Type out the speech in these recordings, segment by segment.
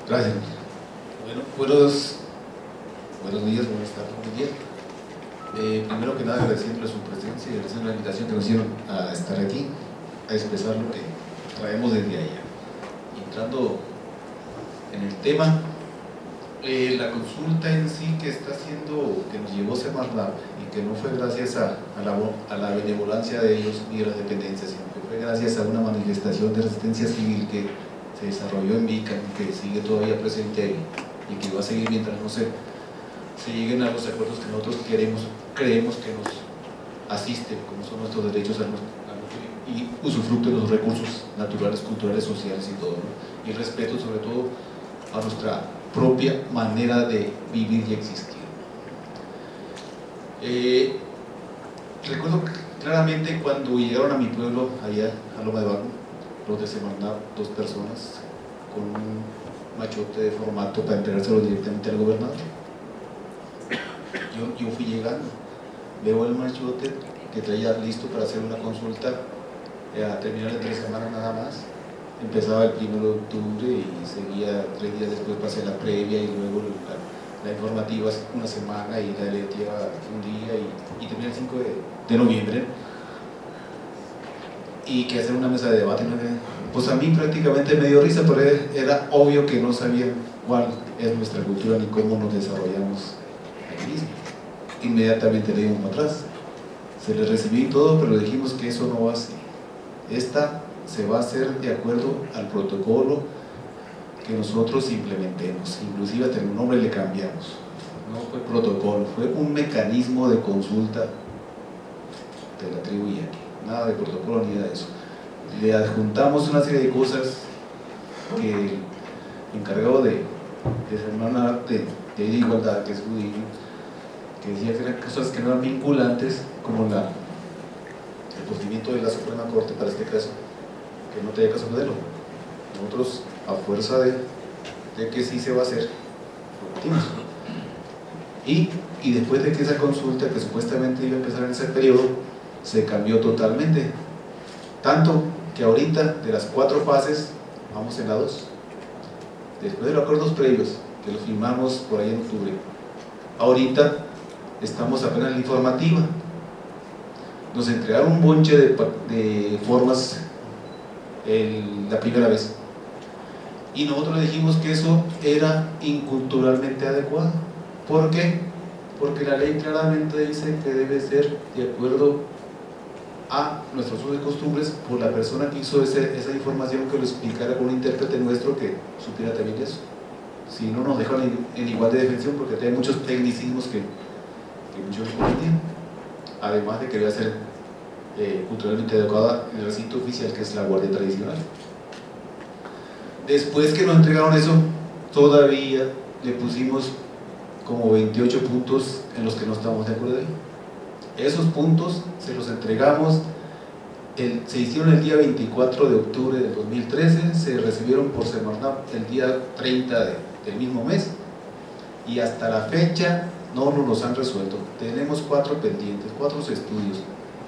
Gracias. Bueno, buenos días, buenas tardes, buen día. Primero que nada, agradeciéndole su presencia y agradeciendo la invitación que nos hicieron a estar aquí, a expresar lo que traemos desde allá. Entrando en el tema, la consulta en sí que está haciendo, que nos llevó Semarnat y que no fue gracias a la benevolencia de ellos ni de las dependencias, sino que fue gracias a una manifestación de resistencia civil que se desarrolló en Vica y que sigue todavía presente ahí y que va a seguir mientras no se lleguen a los acuerdos que nosotros creemos que nos asisten, como son nuestros derechos y usufructo de los recursos naturales, culturales, sociales y todo, ¿no? Y respeto sobre todo a nuestra propia manera de vivir y existir. Recuerdo claramente cuando llegaron a mi pueblo, allá a Loma de Baco, los de Semarnat, 2 personas con un machote de formato para entregárselo directamente al gobernador. Yo fui llegando, veo el machote que traía listo para hacer una consulta a terminar de 3 semanas nada más. Empezaba el 1 de octubre y seguía 3 días después para hacer la previa y luego la informativa una semana y la electiva un día y termina el 5 de noviembre y que hacer una mesa de debate, ¿no? Pues a mí prácticamente me dio risa, pero era obvio que no sabían cuál es nuestra cultura ni cómo nos desarrollamos aquí mismo. Inmediatamente le dimos para atrás, se les recibió y todo, pero dijimos que eso no va así. Esta se va a hacer de acuerdo al protocolo que nosotros implementemos, inclusive hasta el nombre le cambiamos. No fue protocolo, fue un mecanismo de consulta de la tribu Yaqui, nada de protocolo ni nada de eso. Le adjuntamos una serie de cosas que el encargado de Semarnat de igualdad, que es judío, que decía que eran cosas que no eran vinculantes, como el procedimiento de la Suprema Corte para este caso, que no tenía caso modelo. Nosotros, a fuerza de que sí se va a hacer, lo metimos. Y después de que esa consulta, que supuestamente iba a empezar en ese periodo, se cambió totalmente. Tanto que ahorita, de las 4 fases, vamos en la 2. Después de los acuerdos previos, que los firmamos por ahí en octubre, ahorita estamos apenas en la informativa. Nos entregaron un bonche de formas la primera vez y nosotros le dijimos que eso era inculturalmente adecuado. ¿Por qué? Porque la ley claramente dice que debe ser de acuerdo a nuestros usos y costumbres por la persona que hizo esa información, que lo explicara con un intérprete nuestro que supiera también eso. Si no, nos dejan en igual de defensión, porque hay muchos tecnicismos que muchos no entienden, además de que debe ser culturalmente adecuada en el recinto oficial, que es la guardia tradicional. Después que nos entregaron eso, todavía le pusimos como 28 puntos en los que no estábamos de acuerdo ahí. Esos puntos se los entregamos, se hicieron el día 24 de octubre del 2013, se recibieron por Semarnat el día 30 del mismo mes y hasta la fecha no nos los han resuelto. Tenemos 4 pendientes, 4 estudios.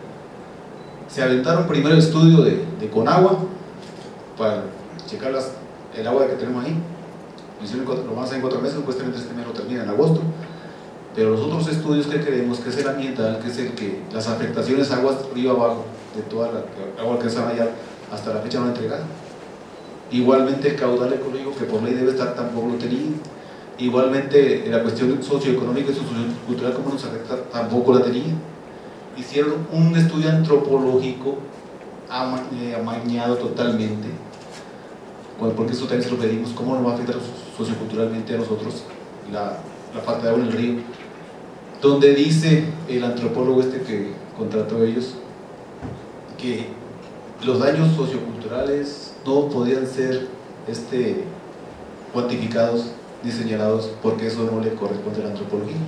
Se aventaron primero el estudio de Conagua para checar el agua que tenemos ahí. Lo van a hacer en 4 meses, supuestamente este mes lo termina en agosto. Pero los otros estudios que queremos, que es el ambiental, que es el que las afectaciones aguas río abajo, de toda la agua que se va allá, hasta la fecha no entregada. Igualmente el caudal ecológico, que por ley debe estar, tampoco lo tenía. Igualmente la cuestión socioeconómica y sociocultural, como nos afecta, tampoco la tenía. Hicieron un estudio antropológico amañado totalmente, porque eso también se lo pedimos, cómo nos va a afectar socioculturalmente a nosotros la falta de agua en el río, donde dice el antropólogo que contrató ellos que los daños socioculturales no podían ser cuantificados ni señalados, porque eso no le corresponde a la antropología.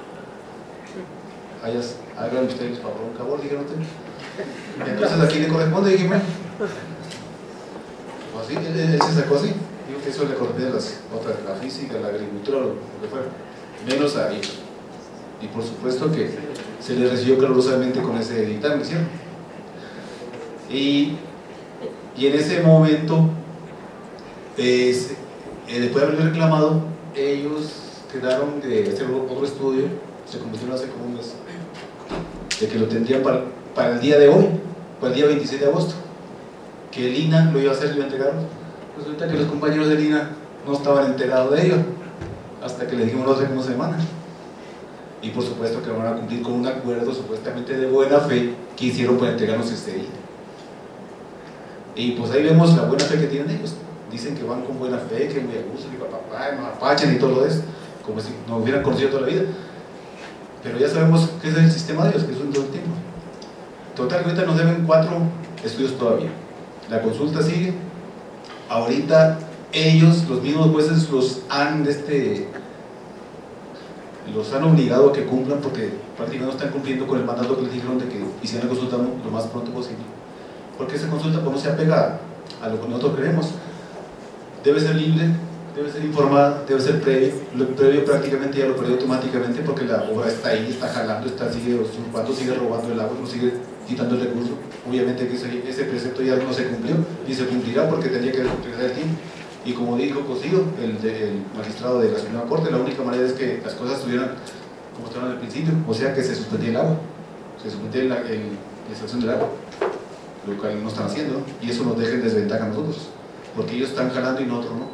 Hagan ustedes por favor, dijeron ustedes. Entonces, ¿a quién le corresponde? Dije, bueno, pues así, él se sacó así. Digo que eso le corresponde a las otras, la física, la agricultura, lo que fuera, menos a ellos. Y por supuesto que se les recibió calurosamente con ese dictamen, ¿cierto? Y en ese momento después de haberle reclamado, ellos quedaron de hacer otro estudio, se convirtieron hace como un mes, de que lo tendrían para el día de hoy, para el día 26 de agosto, que el INAH lo iba a hacer y lo iba a entregar. Resulta que los compañeros del INAH no estaban enterados de ello, hasta que le dijimos hace una semana. Y por supuesto que van a cumplir con un acuerdo supuestamente de buena fe que hicieron para entregarnos este día. Y pues ahí vemos la buena fe que tienen ellos. Dicen que van con buena fe, que muy a gusto, que papá, nos apachan y todo lo eso, como si nos hubieran conocido toda la vida. Pero ya sabemos que es el sistema de Dios, que es un todo el tiempo. Total, ahorita nos deben 4 estudios todavía. La consulta sigue. Ahorita ellos, los mismos jueces, los han obligado a que cumplan, porque prácticamente no están cumpliendo con el mandato que les dijeron de que hicieran la consulta lo más pronto posible. Porque esa consulta pues, no se apega a lo que nosotros creemos. Debe ser libre, debe ser informada, debe ser previo. Lo previo prácticamente ya lo perdió automáticamente, porque la obra está ahí, está jalando, sigue usurpando, sigue robando el agua, no sigue quitando el recurso. Obviamente que ese precepto ya no se cumplió, ni se cumplirá porque tendría que regresar el tiempo. Y como dijo Cosío, el magistrado de la Suprema Corte, la única manera es que las cosas estuvieran como estaban al principio, o sea que se suspendía el agua, se suspendía la extracción del agua, lo cual no están haciendo, ¿no? Y eso nos deja en desventaja a nosotros, porque ellos están jalando y nosotros no.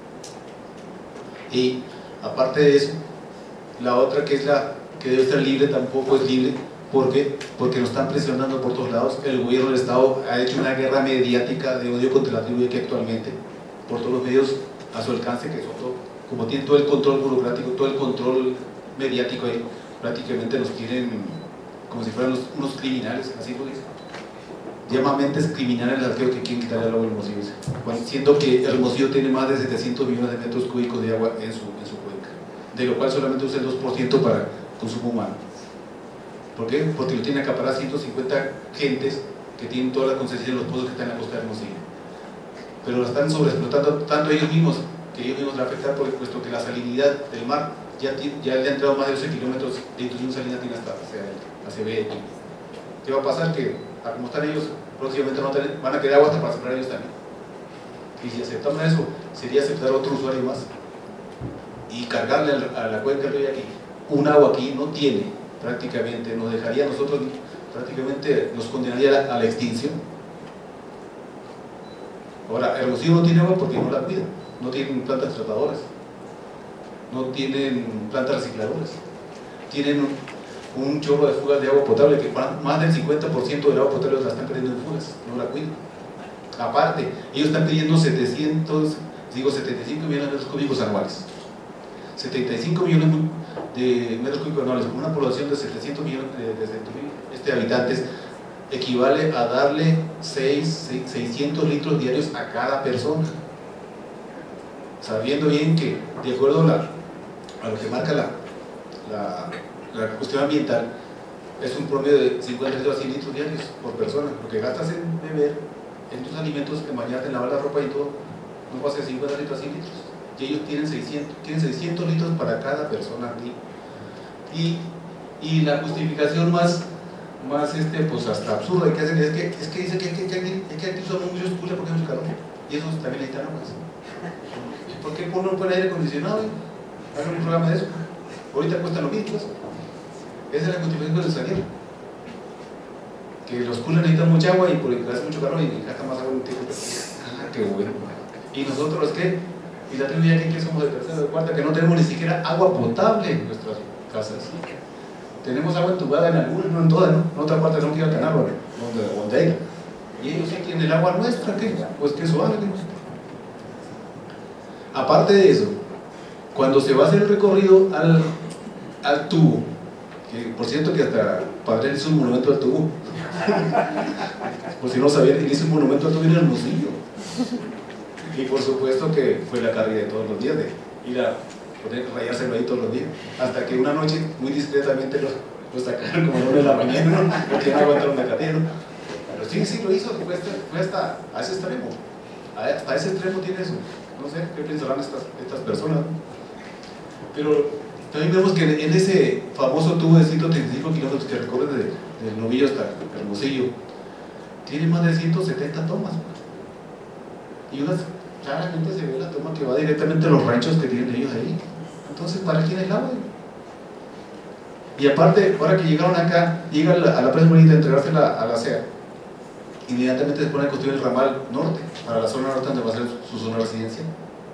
Y aparte de eso, la otra que es la que debe ser libre tampoco es libre, porque nos están presionando por todos lados. El gobierno del Estado ha hecho una guerra mediática de odio contra la tribu que actualmente, por todos los medios a su alcance, que son como tienen todo el control burocrático, todo el control mediático ahí, prácticamente los quieren como si fueran unos criminales, así lo dicen. Llama mentes criminales al que quieren quitar el agua de Hermosillo, siendo que Hermosillo tiene más de 700 millones de metros cúbicos de agua en su cuenca, de lo cual solamente usa el 2% para consumo humano. ¿Por qué? Porque lo tienen acaparadas 150 gentes que tienen toda la concesión de los pozos que están en la costa de Hermosillo. Pero lo están sobreexplotando tanto ellos mismos, que ellos mismos la afectan, puesto que la salinidad del mar ya le ha entrado más de 12 kilómetros de intrusión salina tiene hasta hacia B. ¿Qué va a pasar? Que, como están ellos, próximamente van a quedar agua hasta para sembrar ellos también. Y si aceptamos eso, sería aceptar a otro usuario más y cargarle a la cuenca del río aquí. Un agua aquí no tiene, prácticamente, nos dejaría a nosotros, prácticamente nos condenaría a la extinción. Ahora, Hermosillo no tiene agua porque no la cuida, no tienen plantas tratadoras, no tienen plantas recicladoras, tienen un chorro de fugas de agua potable, que más del 50% del agua potable la están perdiendo en fugas, no la cuidan. Aparte, ellos están pidiendo 75 millones de metros cúbicos anuales. 75 millones de metros cúbicos anuales, con una población de 700 millones de habitantes, equivale a darle 600 litros diarios a cada persona, sabiendo bien que, de acuerdo a lo que marca la cuestión ambiental, es un promedio de 50 litros a 100 litros diarios por persona. Lo que gastas en beber, en tus alimentos, en bañarte, en lavar la ropa y todo, no pasa de 50 litros a 100 litros. Y ellos tienen 600 litros para cada persona aquí. Y la justificación más pues hasta absurda que hacen es que dice que aquí usamos muchos coolers porque hay mucho calor, y eso también necesitan aguas. ¿Por qué no ponen aire acondicionado? Hagan un programa de eso. Ahorita cuestan lo mismo. Esa es la justificación del salir, que los coolers necesitan mucha agua y porque hace mucho calor y gasta más agua en un tiempo. Qué bueno. ¿Y nosotros qué? Y la tribu aquí que somos de tercera o de cuarta, que no tenemos ni siquiera agua potable en nuestras casas. Tenemos agua entubada en algunas, no en todas, ¿no? En otra parte no quiero tener agua, donde hay. Y ellos sí tienen el agua nuestra, ¿qué? Pues que eso vale. Aparte de eso, cuando se va a hacer el recorrido al tubo, que por cierto que hasta Padre hizo un monumento al tubo, por si no sabían, él hizo un monumento al tubo en Hermosillo. Y por supuesto que fue la carrera de todos los días, de ir a rayárselo ahí todos los días, hasta que una noche muy discretamente lo sacaron como a 1 de la mañana, ¿no? Porque no aguantaron la cadena. Pero sí lo hizo, fue hasta a ese extremo, hasta ese extremo tiene eso. No sé qué pensarán estas personas, ¿no? Pero también vemos que en ese famoso tubo de 135 kilómetros que recorre del Novillo hasta Hermosillo, tiene más de 170 tomas, y unas claramente se ve la toma que va directamente a los ranchos que tienen ellos ahí. Entonces, ¿para quién es el agua? Y aparte, ahora que llegaron acá, llega a la presa bonita a entregársela a la CEA, inmediatamente se pone a construir el ramal norte, para la zona norte donde va a ser su zona de residencia.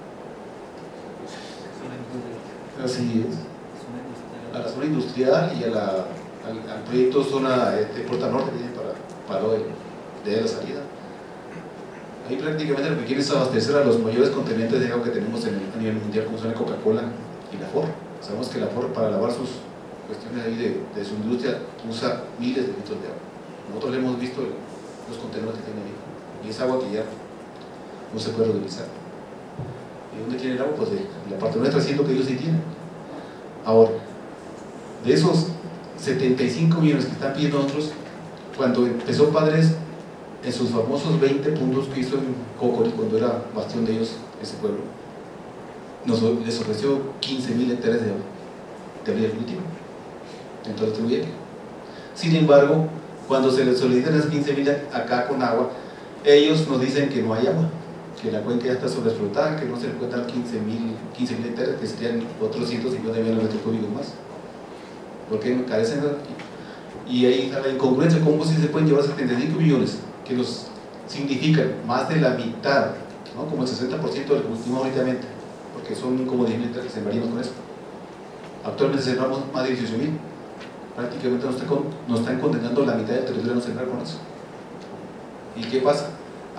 Así es. A la zona industrial y al proyecto zona Puerta Norte que tiene para lo de la salida. Ahí prácticamente lo que quieren es abastecer a los mayores contenedores de agua que tenemos a nivel mundial, como son la Coca-Cola y la Ford. Sabemos que la Ford, para lavar sus cuestiones ahí de su industria, usa miles de litros de agua. Nosotros le hemos visto los contenedores que tiene ahí, y es agua que ya no se puede reutilizar. ¿Y dónde tiene el agua? Pues de la parte nuestra, siendo que ellos sí tienen. Ahora, de esos 75 millones que están pidiendo nosotros, cuando empezó Padres, en sus famosos 20 puntos que hizo en Cocori, cuando era bastión de ellos, ese pueblo, les ofreció 15.000 hectáreas de área cultiva en todo el Tehuyeque. Sin embargo, cuando se les solicitan esas 15.000 acá con agua, ellos nos dicen que no hay agua, que la cuenca ya está sobreexplotada, que no se le pueden dar 15.000 hectáreas, que serían otros 150 millones de metros cúbicos más, porque carecen de... Y ahí está la incongruencia, ¿cómo si se pueden llevar 75 millones? Que nos significan más de la mitad, ¿no? Como el 60% del cultivo ahorita, porque son como 10.000 hectáreas que sembraríamos con eso. Actualmente sembramos más de 18.000. Prácticamente nos están condenando la mitad del territorio a no sembrar con eso. ¿Y qué pasa?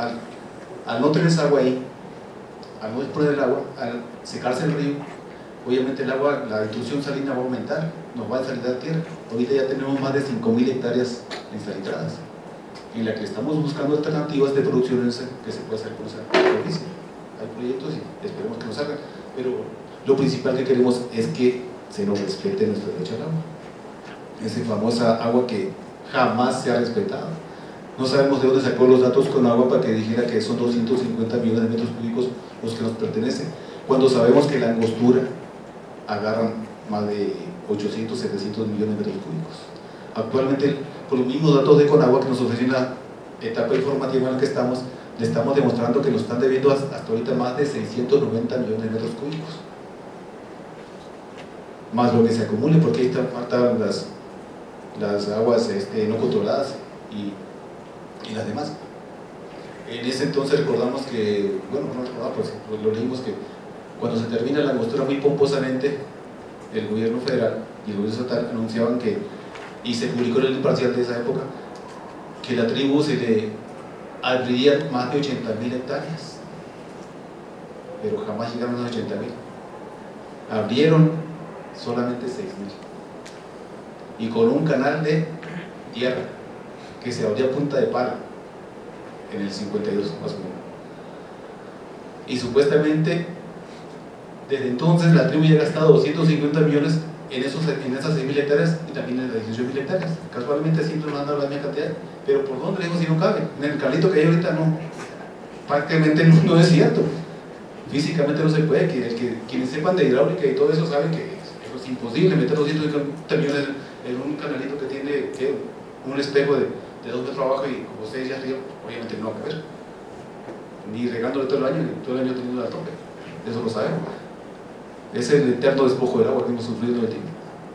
Al no tener esa agua ahí, al no disponer del agua, al secarse el río, obviamente el agua, la intrusión salina va a aumentar, nos va a desalinizar tierra. Ahorita ya tenemos más de 5.000 hectáreas ensalitradas, en la que estamos buscando alternativas de producción que se puede hacer con esa superficie. Hay proyectos y esperemos que nos salgan, pero lo principal que queremos es que se nos respete nuestro derecho al agua. Esa famosa agua que jamás se ha respetado. No sabemos de dónde sacó los datos con agua para que dijera que son 250 millones de metros cúbicos los que nos pertenecen, cuando sabemos que la angostura agarran más de 800, 700 millones de metros cúbicos. Actualmente, por los mismos datos de Conagua que nos ofrecen la etapa informativa en la que estamos, le estamos demostrando que nos están debiendo hasta ahorita más de 690 millones de metros cúbicos, más lo que se acumule, porque ahí faltan las aguas no controladas y las demás. En ese entonces recordamos que, bueno, no recordamos, pues lo leímos, que cuando se termina la angostura, muy pomposamente el gobierno federal y el gobierno estatal anunciaban que, y se publicó en el imparcial de esa época, que la tribu se le abrirían más de 80.000 hectáreas, pero jamás llegaron a los 80.000. Abrieron solamente 6.000, y con un canal de tierra que se abría a punta de pala en el 52 más o menos. Y supuestamente desde entonces la tribu ya ha gastado 250 millones en esas 6.000 hectáreas y también en las 18.000 hectáreas. Casualmente siempre nos han dado la misma cantidad, pero ¿por dónde lejos si no cabe? En el cablito que hay ahorita no, prácticamente no es cierto. Físicamente no se puede, quienes sepan de hidráulica y todo eso saben que eso es imposible, meter 250 millones en un canalito que tiene un espejo de 2 metros abajo y como 6 arriba, obviamente no va a caber, ni regándole todo el año, ni todo el año teniendo la tope, eso lo sabemos. Es el eterno despojo del agua que hemos sufrido todo el tiempo.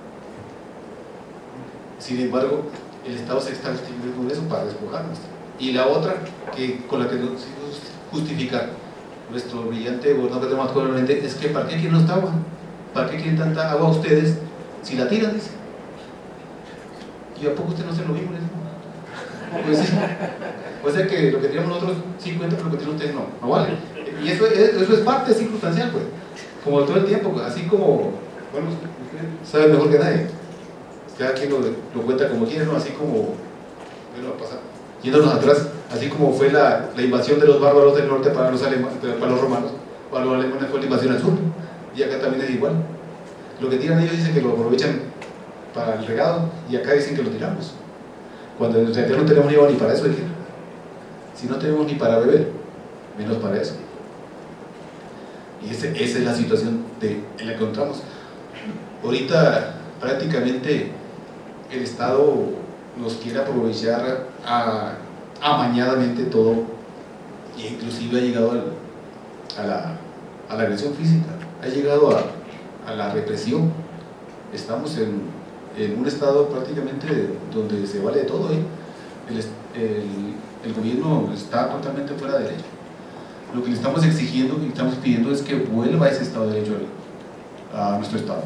Sin embargo, el Estado se está justificando eso para despojarnos. Y la otra, con la que nos justificar nuestro brillante gobernador que tenemos actualmente, es que ¿para qué quieren esta agua? ¿Para qué quieren tanta agua ustedes si la tiran? Dice. ¿Y a poco usted no se lo mismo? Pues sí. O sea que lo que tenemos nosotros sí cuenta, pero lo que tienen ustedes no vale. Y eso es parte circunstancial, pues. Como todo el tiempo, así como, bueno, sabe mejor que nadie. Cada quien lo cuenta como quiere, ¿no? Así como, bueno, va a pasar. Yéndonos atrás, así como fue la invasión de los bárbaros del norte para los romanos, para los alemanes fue la invasión al sur. Y acá también es igual. Lo que tiran ellos dicen que lo aprovechan para el regado, y acá dicen que lo tiramos. Cuando en realidad no tenemos ni agua ni para eso, dijeron. Si no tenemos ni para beber, menos para eso. Y esa es la situación en la que encontramos. Ahorita prácticamente el Estado nos quiere aprovechar amañadamente todo, e inclusive ha llegado a la agresión física, ha llegado a la represión. Estamos en un estado prácticamente donde se vale de todo, ¿eh? El gobierno está totalmente fuera de derecho. Lo que le estamos exigiendo y estamos pidiendo es que vuelva ese estado de derecho a nuestro estado.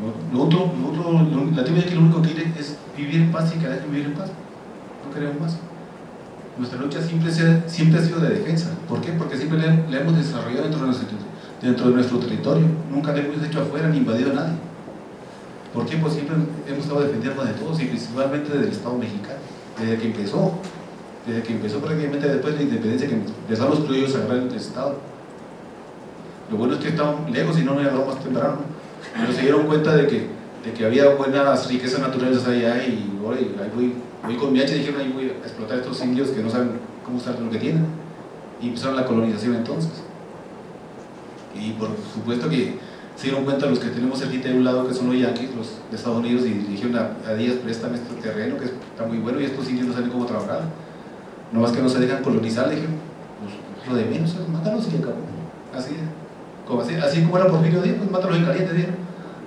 La teoría que lo único que quiere es vivir en paz y que dejen vivir en paz. No queremos más. Nuestra lucha siempre ha sido de defensa. ¿Por qué? Porque siempre la hemos desarrollado dentro de nuestro territorio. Nunca la hemos hecho afuera ni invadido a nadie. ¿Por qué? Pues siempre hemos estado defendiendo de todos y principalmente del Estado mexicano. Desde que empezó prácticamente después de la independencia, que empezaron los criollos a agarrar el Estado. Lo bueno es que estaban lejos y no nos agarramos más temprano, ¿no? Pero se dieron cuenta de que había buenas riquezas naturales allá y ahí voy con mi hacha y dijeron, ahí voy a explotar a estos indios que no saben cómo usar lo que tienen. Y empezaron la colonización entonces. Y por supuesto que se dieron cuenta los que tenemos cerquita de un lado, que son los yanquis, los de Estados Unidos, y dijeron a Díaz, préstame este terreno que está muy bueno y estos indios no saben cómo trabajar. No más que no se dejan colonizar, le dijeron, pues lo de menos es mátalos y acabó. Así como era Porfirio Díaz, pues mátalos en caliente, dijeron.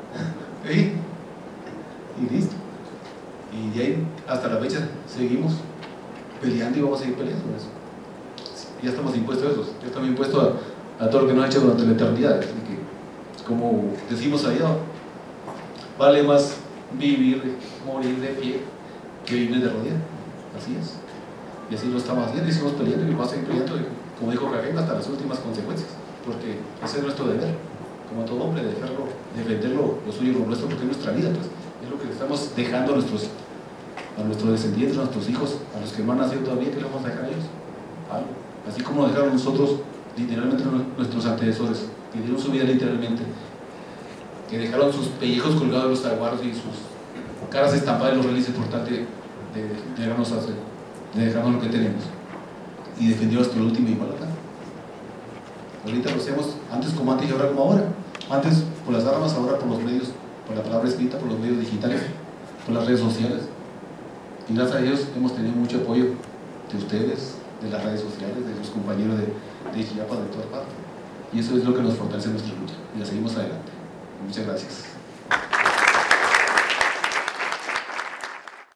Y listo. Y de ahí hasta la fecha seguimos peleando y vamos a seguir peleando por eso. Ya estamos impuestos a eso, ya estamos impuestos a todo lo que nos ha hecho durante la eternidad. Así que, como decimos allá, vale más morir de pie que vivir de rodillas. Así es. Y así lo estamos haciendo y seguimos peleando y vamos a seguir peleando, como dijo Cajén, hasta las últimas consecuencias, porque ese es nuestro deber, como todo hombre, defender lo suyo y lo nuestro, porque es nuestra vida, pues es lo que estamos dejando a nuestros descendientes, a nuestros hijos, a los que no han nacido todavía. ¿Qué le vamos a dejar a ellos? Algo. Así como nos dejaron nosotros, literalmente nuestros antecesores, que dieron su vida literalmente, que dejaron sus pellejos colgados de los aguaros y sus caras estampadas en los relieves, importante de dejarnos lo que tenemos y defendió hasta el último igual acá. Ahorita lo hacemos antes como antes y ahora como ahora. Antes por las armas, ahora por los medios, por la palabra escrita, por los medios digitales, por las redes sociales. Y gracias a Dios hemos tenido mucho apoyo de ustedes, de las redes sociales, de los compañeros de Chiapas, de todas partes. Y eso es lo que nos fortalece en nuestra lucha. Y la seguimos adelante. Muchas gracias.